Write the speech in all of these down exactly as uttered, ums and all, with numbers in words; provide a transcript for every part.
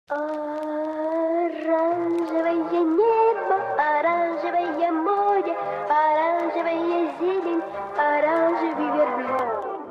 Оранжевое небо, оранжевое море, оранжевая зелень, оранжевый верблюд.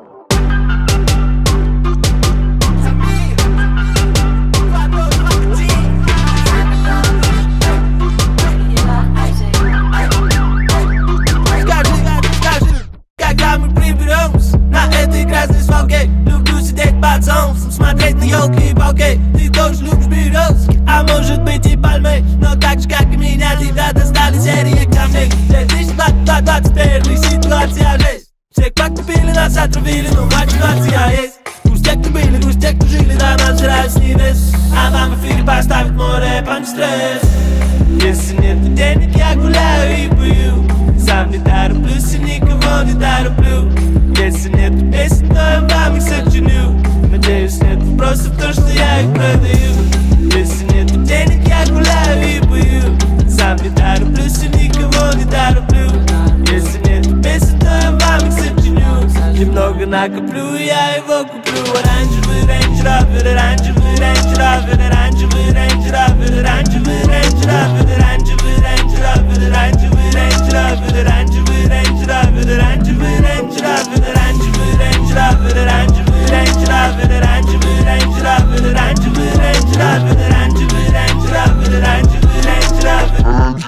Когда мы приберемся на этой грязной свалке, люблю сидеть под солнцем, смотреть на елки и палки. Ты тоже любишь березки, а может быть и пальмы, но так же как и меня тебя достали серии камней. две тысячи двадцать первый, ситуация жесть. Все, кто купили, нас отравили, но мотивация есть. Грусть те, кто были, грусть те, кто жили, да нас жрают с небес. А вам в эфире поставить море, панч-стресс. Если нет денег, я гуляю и пою, сам не тороплюсь и никого не тороплю. Если нет песен, то я вам их сочиню. Надеюсь, нет вопросов в то, что я их продаю. Если нет денег, я гуляю и пою, сам не тороплюсь и никого не тороплю. Если нет песен, то я вам их сочиню. Немного накоплю, я его куплю. Оранжевый Range Rover, оранжевый Range Rover, оранжевый Range Rover, оранжевый Range Rover, оранжевый Range Rover, оранжевый Range Rover, оранжевый Range Rover, оранжевый Range Rover, оранжевый Range Rover, оранжевый Range Rover, оранжевый Range Rover, оранжевый Range Rover, оранжевый Range Rover, оранжевый Range Rover.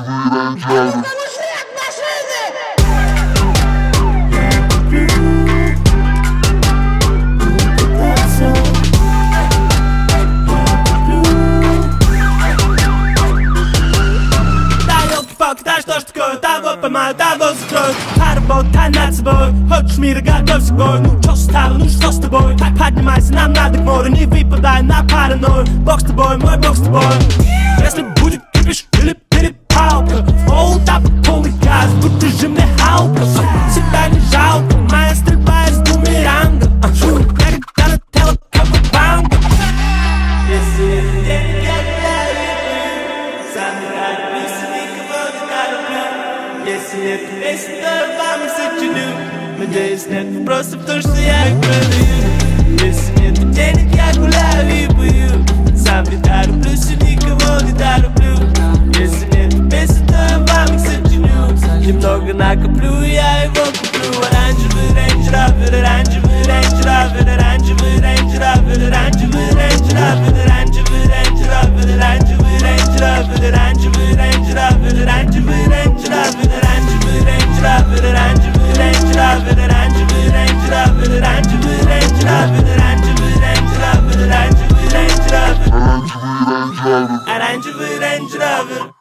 Да что ж такое, того поймаю, того закрою. Поработай над собой, хочешь мира, готовься к бою. Ну чё стало, ну что с тобой? Так поднимайся, нам надо к морю, не выпадай на паранойю. Бог с тобой, мой бог с тобой. Если будет кипиш или перепалка, hold up, полный газ, будто же мне халка. Себя не жалко, моя стрельба из бумеранга. Я когда на тело, как бы банка. Если это денег, я гуляю и пью, сам не тороплюсь и никого не тороплю. Если нет песен, то я вам их сочиню. Надеюсь, нет вопросов в то, что я их продаю. Если нет денег, я гуляю и пью, сам не тороплюсь и никого не тороплю. Если нет песен, то я вам их сочиню. Немного накоплю, я его куплю. Оранжевый Range Rover, оранжевый Range Rover, оранжевый Range Rover, оранжевый Range Rover, оранжевый Range Rover, оранжевый Range Rover, оранжевый Range Rover, оранжевый Range Rover, оранжевый Range Rover, оранжевый Range Rover, оранжевый Range Rover, оранжевый Range Rover, оранжевый Range Rover, оранжевый Range Rover, оранжевый Range Rover.